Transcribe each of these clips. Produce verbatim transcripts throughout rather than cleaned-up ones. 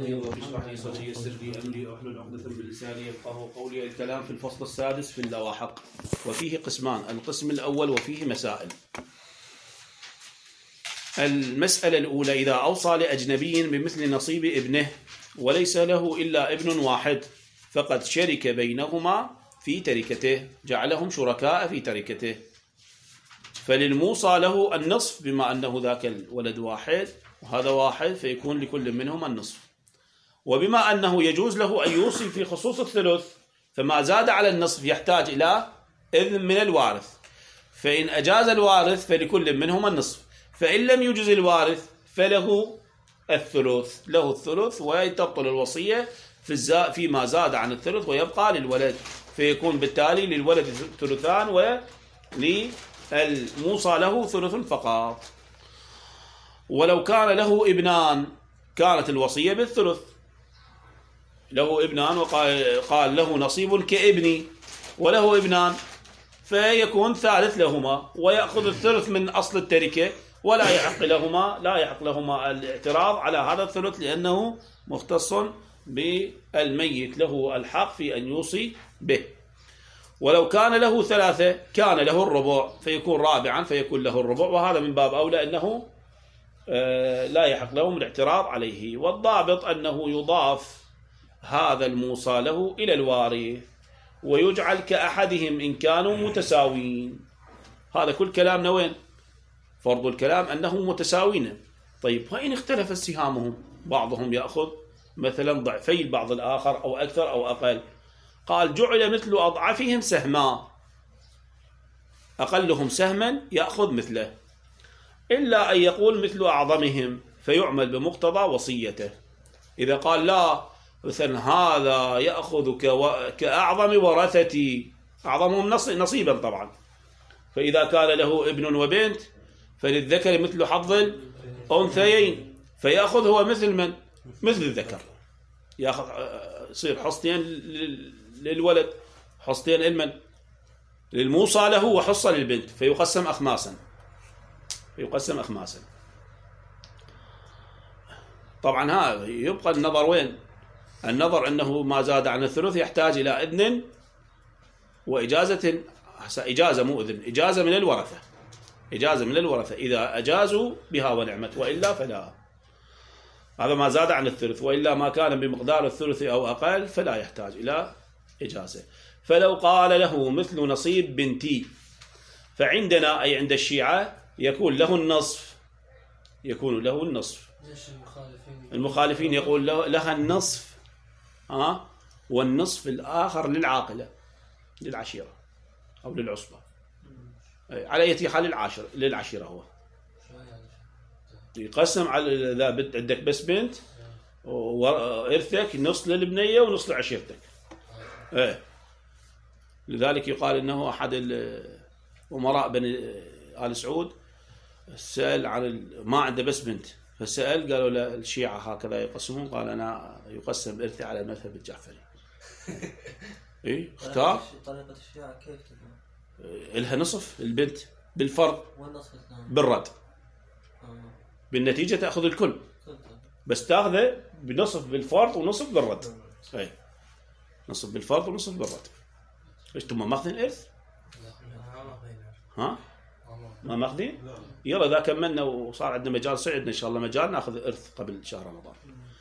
لي رب اشرح لي صدري يسر لي امري واحلل عقدة من لساني يفقهوا قولي. الكلام في الفصل السادس في اللواحق، وفيه قسمان. القسم الاول وفيه مسائل. المسألة الأولى: إذا أوصى لأجنبي بمثل نصيب ابنه وليس له إلا ابن واحد فقد شرك بينهما في تركته، جعلهم شركاء في تركته، فللموصى له النصف بما أنه ذاك الولد واحد وهذا واحد فيكون لكل منهما النصف. وبما أنه يجوز له أن يوصي في خصوص الثلث فما زاد على النصف يحتاج إلى إذن من الوارث، فإن أجاز الوارث فلكل منهما النصف، فإن لم يجز الوارث فله الثلث، له الثلث وتبطل الوصية في فيما زاد عن الثلث ويبقى للولد، فيكون بالتالي للولد ثلثان وللموصى له ثلث فقط. ولو كان له ابنان كانت الوصية بالثلث، له ابنان وقال قال له نصيب كابني وله ابنان فيكون ثالث لهما ويأخذ الثلث من أصل التركة، ولا يحق لهما لا يحق لهما الاعتراض على هذا الثلث لأنه مختص بالميت، له الحق في أن يوصي به. ولو كان له ثلاثة كان له الربع فيكون رابعا فيكون له الربع، وهذا من باب أولى أنه لا يحق لهم الاعتراض عليه. والضابط أنه يضاف هذا الموصى له إلى الوارث ويجعل كأحدهم إن كانوا متساوين. هذا كل كلامنا وين؟ فرض الكلام أنهم متساوين. طيب وإن اختلف سهامهم، بعضهم يأخذ مثلا ضعفي البعض الآخر أو أكثر أو أقل، قال جعل مثل أضعافهم سهما، أقلهم سهما يأخذ مثله، إلا أن يقول مثل أعظمهم فيعمل بمقتضى وصيته. إذا قال لا مثلا هذا يأخذ كأعظم ورثتي، أعظمهم نصيبا طبعا، فإذا كان له ابن وبنت فللذكر مثل حظ الأنثيين فيأخذ هو مثل من؟ مثل الذكر، يأخذ يصير حصتين للولد حصتين لمن؟ للموصى له وحصة للبنت، فيقسم أخماسا فيقسم أخماسا. طبعا ها يبقى النظر وين؟ النظر أنه ما زاد عن الثلث يحتاج إلى إذن وإجازة، إجازة مو إذن، إجازة من الورثة، إجازة من الورثة إذا أجازوا بها ونعمت، وإلا فلا. هذا ما زاد عن الثلث، وإلا ما كان بمقدار الثلث أو أقل فلا يحتاج إلى إجازة. فلو قال له مثل نصيب بنتي فعندنا أي عند الشيعة يكون له النصف، يكون له النصف. المخالفين يقول له لها النصف ها، والنصف الآخر للعاقلة للعشيرة أو للعصبة، على أي حال للعاشر للعشيرة. هو يقسم على إذا عندك بس بنت وإرثك نص للبنية ونص لعشيرتك. إيه لذلك يقال إنه أحد الأمراء بني آل سعود سأل عن ما عنده بس بنت، فسأل قالوا له الشيعة هكذا يقسمون، قال أنا يقسم إرثي على المذهب الجعفري. إيه اختار طريقة الشيعة كيف تكون؟ إلها نصف البنت بالفرض بالرد، بالنتيجة تأخذ الكل، بس تأخذه بنصف بالفرض ونصف بالرد. أي نصف بالفرض ونصف بالرد. إيش تم ماخذين إرث؟ ها؟ ما ماخذين؟ يلا إذا كملنا وصار عندنا مجال صعدنا إن شاء الله مجال نأخذ إرث قبل شهر رمضان.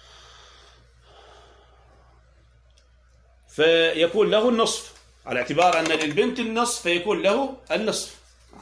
فيكون له النصف على اعتبار أن للبنت النصف فيكون له النصف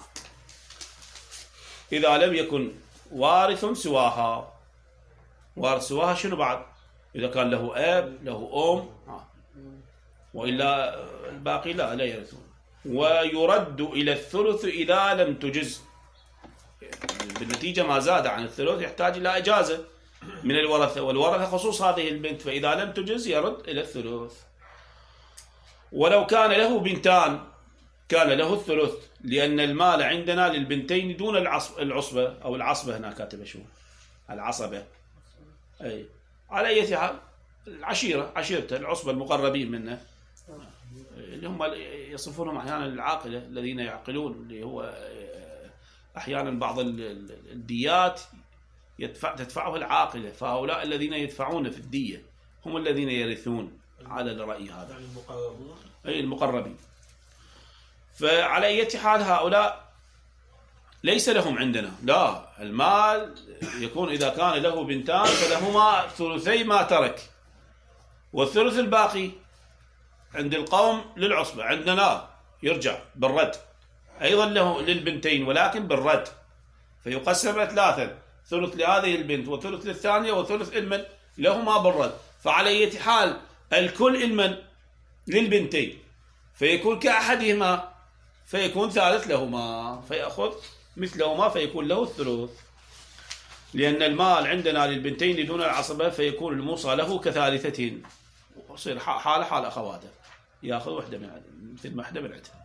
إذا لم يكن وارث سواها. وارث سواها شنو بعد؟ إذا كان له أب له أم ها. وإلا الباقي لا لا يرثون. ويرد إلى الثلث إذا لم تجز، بالنتيجة ما زاد عن الثلث يحتاج إلى إجازة من الورثة، والورثة خصوص هذه البنت، فإذا لم تجز يرد إلى الثلث. ولو كان له بنتان كان له الثلث، لأن المال عندنا للبنتين دون العصبة أو العصبة، هنا كاتبه شو العصبة، أي على أي حال العشيرة عشيرته العصبة المقربين منه اللي هم يصفونهم أحيانا العاقلة الذين يعقلون، اللي هو أحيانا بعض الديات يدفع تدفعه العاقلة، فهؤلاء الذين يدفعون في الدية هم الذين يرثون على الرأي هذا، يعني المقربون، أي المقربين. فعلى أي حال هؤلاء ليس لهم عندنا، لا، المال يكون إذا كان له بنتان فلهما ثلثي ما ترك، والثلث الباقي عند القوم للعصبة، عندنا يرجع بالرد أيضا له للبنتين ولكن بالرد، فيقسم ثلاثا، ثلث لهذه البنت وثلث للثانية وثلث المن لهما بالرد. فعلى أي حال الكل المن للبنتين، فيكون كأحدهما فيكون ثالث لهما فيأخذ مثلهما فيكون له الثلث، لأن المال عندنا للبنتين دون العصبة فيكون الموصى له كثالثتين، ويصير حال حال أخواته يأخذ واحدة من مثل ما واحدة من عندها.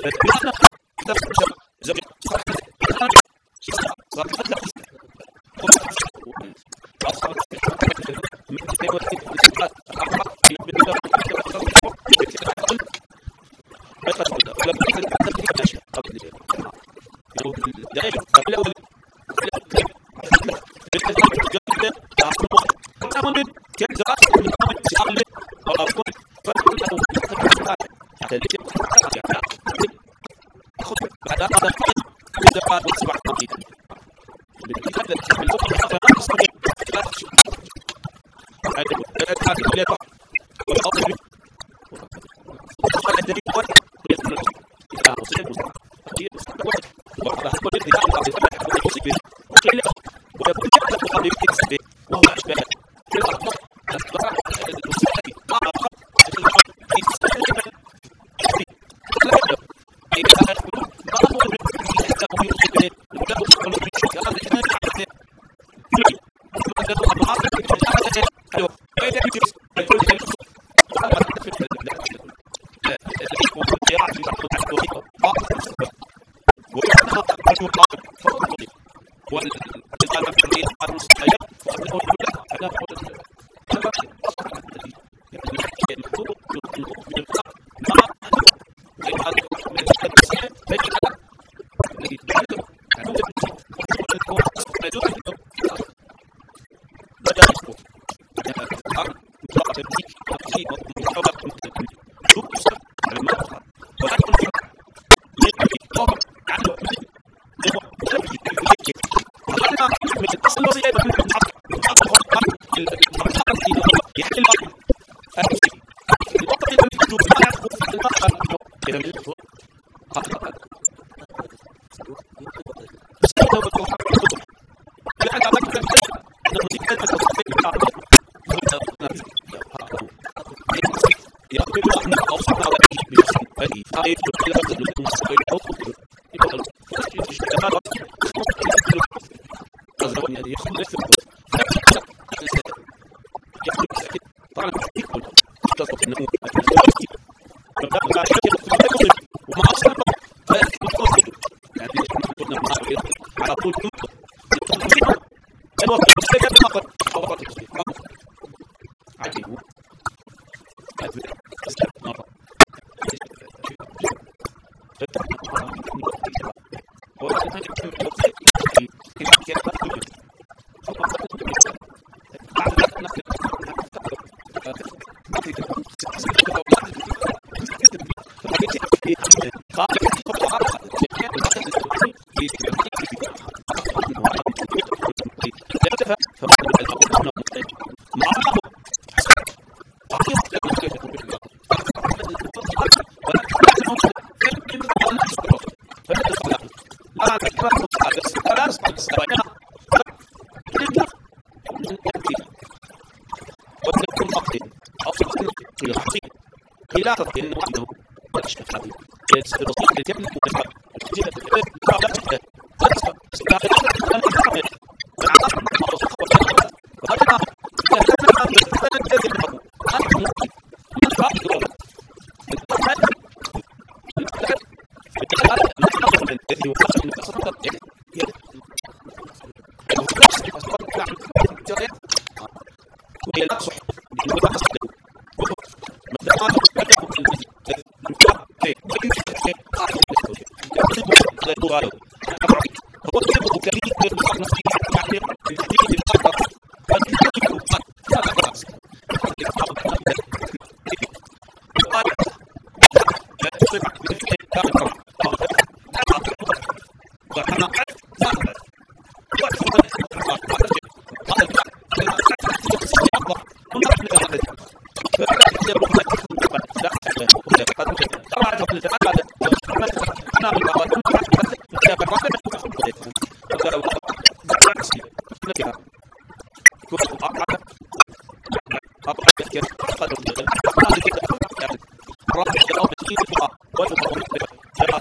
Thank you.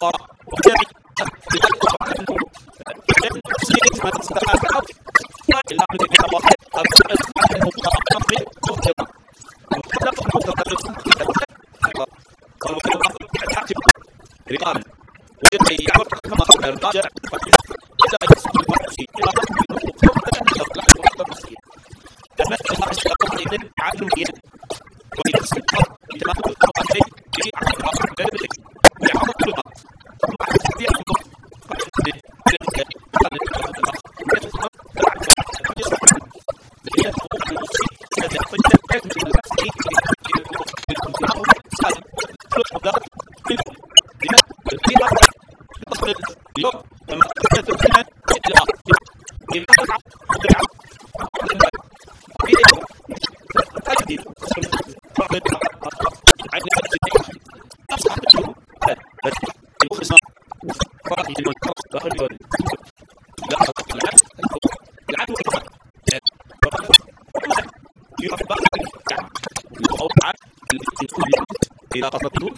إذا قصدته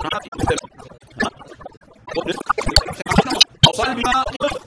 أوصل بما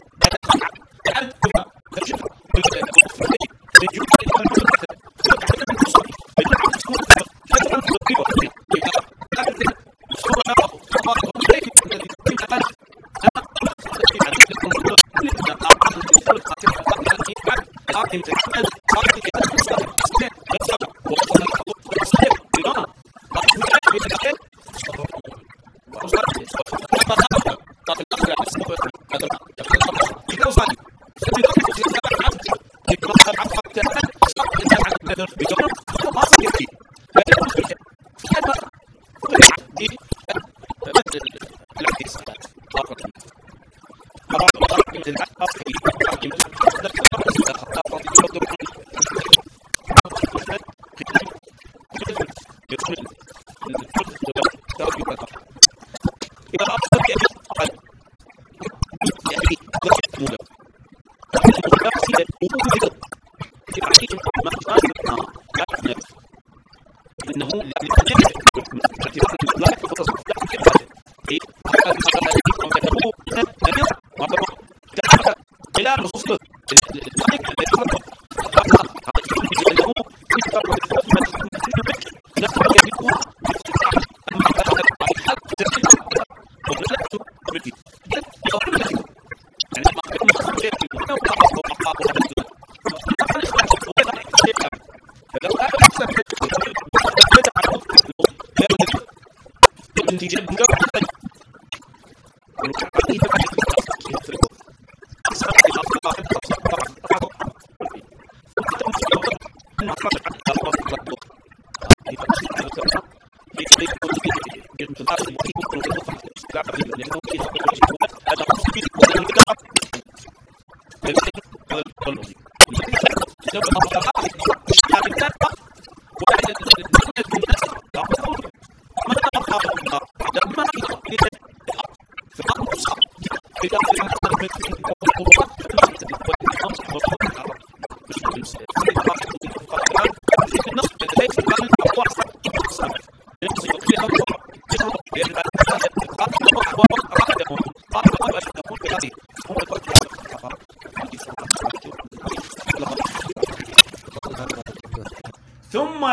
ثم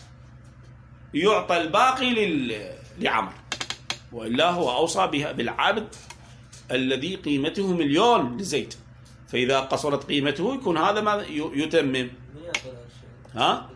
يعطى الباقي لل... لعمر، وإلا هو أوصى بها بالعبد الذي قيمته مليون لزيد، فإذا قصرت قيمته يكون هذا ما يتمم. ها؟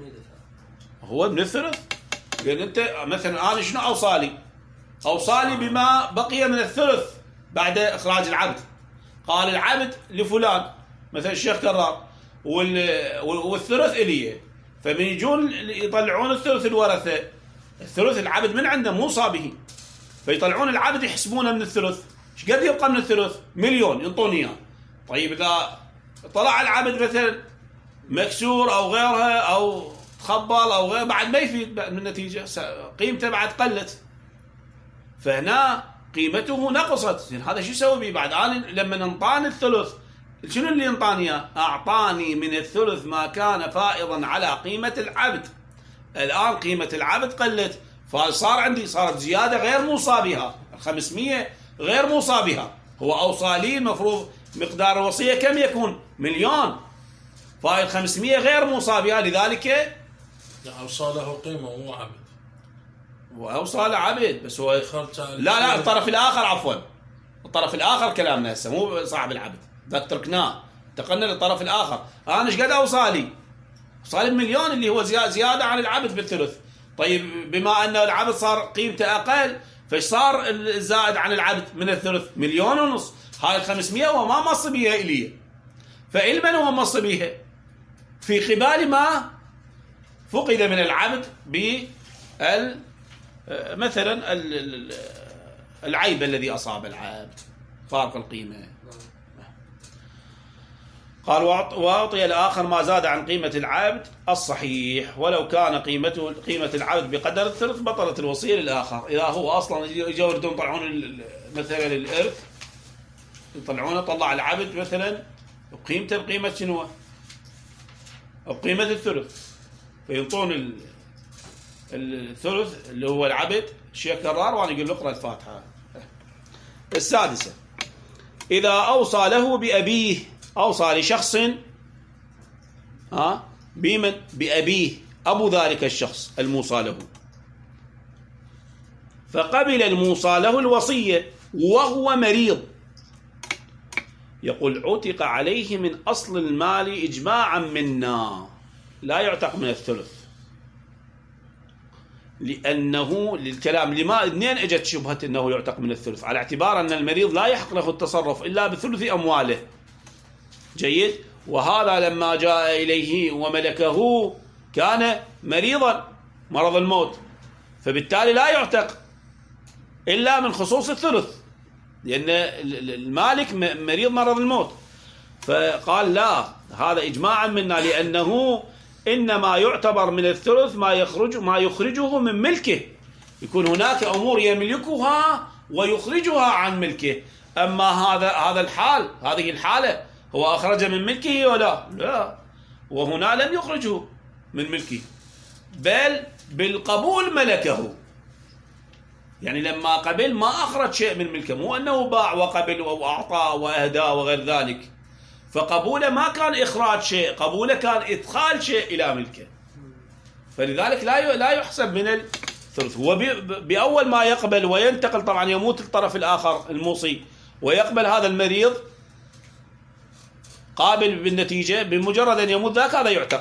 هو من الثلث. لأن أنت مثلا أنا شنو أوصالي؟ أوصالي بما بقي من الثلث بعد إخراج العبد. قال العبد لفلان مثلا الشيخ كرار وال... والثلث إليه، فمن يجون يطلعون الثلث الورثة، الثلث العبد من عنده موصى به، فيطلعون العبد يحسبونه من الثلث. ايش قد يبقى من الثلث؟ مليون ينطوني اياه. طيب اذا طلع العبد مثلا مكسور او غيرها او تخبل او غير، بعد ما يفيد من النتيجه، قيمته بعد قلت، فهنا قيمته نقصت. هذا شو يسوي بي بعد؟ انا لما انطاني الثلث شنو اللي انطاني اياه؟ اعطاني من الثلث ما كان فائضا على قيمه العبد. الان قيمه العبد قلت، فصار عندي صارت زياده غير موصى بها. خمسمية غير موصى بها. هو أوصى لي، المفروض مقدار الوصية كم يكون؟ مليون، فايل خمسمية غير موصى بها، لذلك أوصى له قيمة مو عبد. وأوصى له عبد بس هو لا لا الطرف الآخر، عفوا الطرف الآخر كلامنا هسه مو صاحب العبد، ذاك تركناه انتقلنا للطرف الآخر. أنا ايش قد أوصى لي؟ أوصى لي مليون اللي هو زيادة عن العبد بالثلث. طيب بما أن العبد صار قيمته أقل، فايش صار الزائد عن العبد من الثلث؟ مليون ونص. هاي الخمسمية هو ما مص بيها إلي، فعلما هو مص بيها في قبال ما فقد من العبد بال مثلا العيب الذي أصاب العبد، فارق القيمة. قال وأعطي الآخر ما زاد عن قيمة العبد الصحيح، ولو كان قيمته قيمة العبد بقدر الثلث بطلت الوصية للآخر. إذا هو أصلا يجوا يردون يطلعون مثلا الإرث، يطلعونه طلع العبد مثلا قيمته بقيمة شنو؟ بقيمة الثلث، فينطون الثلث اللي هو العبد شيء كرار، وأنا يقول له اقرأ الفاتحة. السادسة، إذا أوصى له بأبيه، أوصى لشخص ها بمن؟ بأبيه، أبو ذلك الشخص الموصى له، فقبل الموصى له الوصية وهو مريض، يقول عتق عليه من أصل المال إجماعا منا، لا يعتق من الثلث، لأنه للكلام لما اثنين اجت شبهة أنه يعتق من الثلث، على اعتبار أن المريض لا يحق له التصرف إلا بثلث أمواله. جيد. وهذا لما جاء إليه وملكه كان مريضا مرض الموت، فبالتالي لا يعتق إلا من خصوص الثلث، لأن المالك مريض مرض الموت. فقال لا، هذا إجماعا منا، لأنه إنما يعتبر من الثلث ما يخرج ما يخرجه من ملكه، يكون هناك أمور يملكها ويخرجها عن ملكه. أما هذا هذا الحال، هذه الحالة هو أخرج من ملكه ولا لا، وهنا لم يخرجه من ملكه، بل بالقبول ملكه. يعني لما قبل ما أخرج شيء من ملكه، مو أنه باع وقبل وأعطى وأهدى وغير ذلك، فقبوله ما كان إخراج شيء، قبوله كان إدخال شيء إلى ملكه، فلذلك لا لا يحسب من الثلث. هو بأول ما يقبل وينتقل، طبعا يموت الطرف الآخر الموصي ويقبل هذا المريض قابل بالنتيجة، بمجرد أن يموت ذاك هذا يعتق.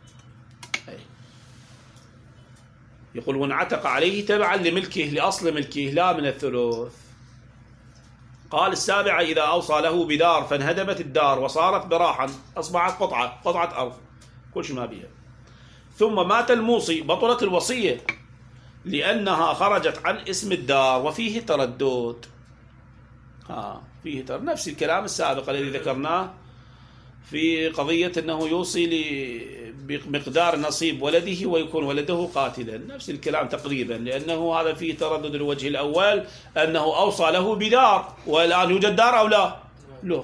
يقول وانعتق عليه تبعا لملكه، لأصل ملكه لا من الثلث. قال السابعة، إذا أوصى له بدار فانهدمت الدار وصارت براحا، أصبحت قطعة قطعة أرض كل شيء ما بيها، ثم مات الموصي، بطلت الوصية لأنها خرجت عن اسم الدار وفيه تردد. ها فيه تردد، نفس الكلام السابق الذي ذكرناه في قضية أنه يوصي بمقدار نصيب ولده ويكون ولده قاتلا، نفس الكلام تقريبا، لأنه هذا فيه تردد. الوجه الأول أنه أوصى له بدار، والآن يوجد دار أو لا؟ لا.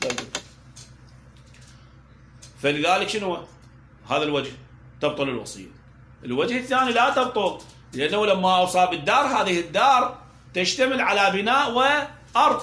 فلذلك شنو هذا الوجه؟ تبطل الوصية. الوجه الثاني لا تبطل، لأنه لما أوصى بالدار، هذه الدار تشتمل على بناء وأرض،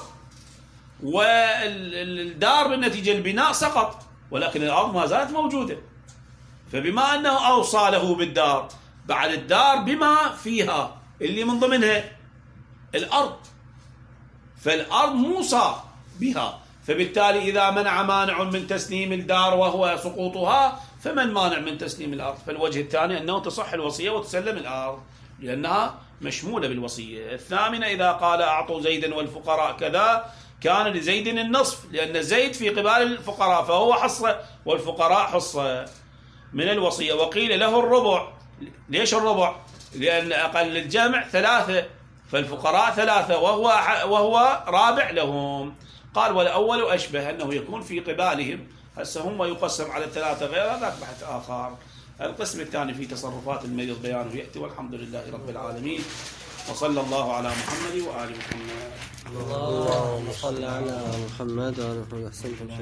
والدار بالنتيجة البناء سقط، ولكن الأرض ما زالت موجودة. فبما أنه أوصى له بالدار، بعد الدار بما فيها اللي من ضمنها الأرض، فالأرض موصى بها، فبالتالي إذا منع مانع من تسليم الدار وهو سقوطها، فمن مانع من تسليم الأرض؟ فالوجه الثاني أنه تصح الوصية وتسلم الأرض لأنها مشمولة بالوصية. الثامنة، إذا قال أعطوا زيدا والفقراء كذا، كان لزيد النصف، لأن زيد في قبال الفقراء فهو حصة والفقراء حصة من الوصية. وقيل له الربع. ليش الربع؟ لأن أقل الجمع ذلاثة، فالفقراء ثلاثة وهو وهو رابع لهم. قال والأول أشبه، أنه يكون في قبالهم، هسه هم يقسم على الثلاثة، غير هذاك بحث آخر. القسم الثاني في تصرفات المريض بيانه يأتي، والحمد لله رب العالمين، وصلى الله على محمد وآل محمد. اللهم صل على محمد وعلى محمد.